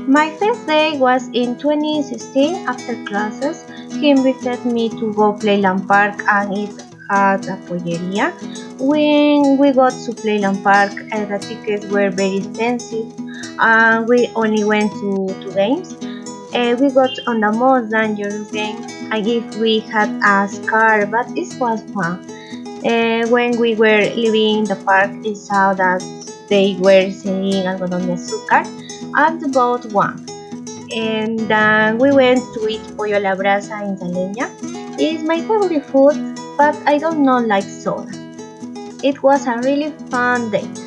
My first day was in 2016 after classes. He invited me to go Playland Park and eat at a polleria. When we got to Playland Park, the tickets were very expensive and we only went to two games. We got on the most dangerous game. I if we had a car, but it was fun. When we were leaving the park, I saw that they were selling algodón de azúcar at the boat one. And then we went to eat pollo a la brasa in Taleña. It's my favorite food, but I don't know like soda. It was a really fun day.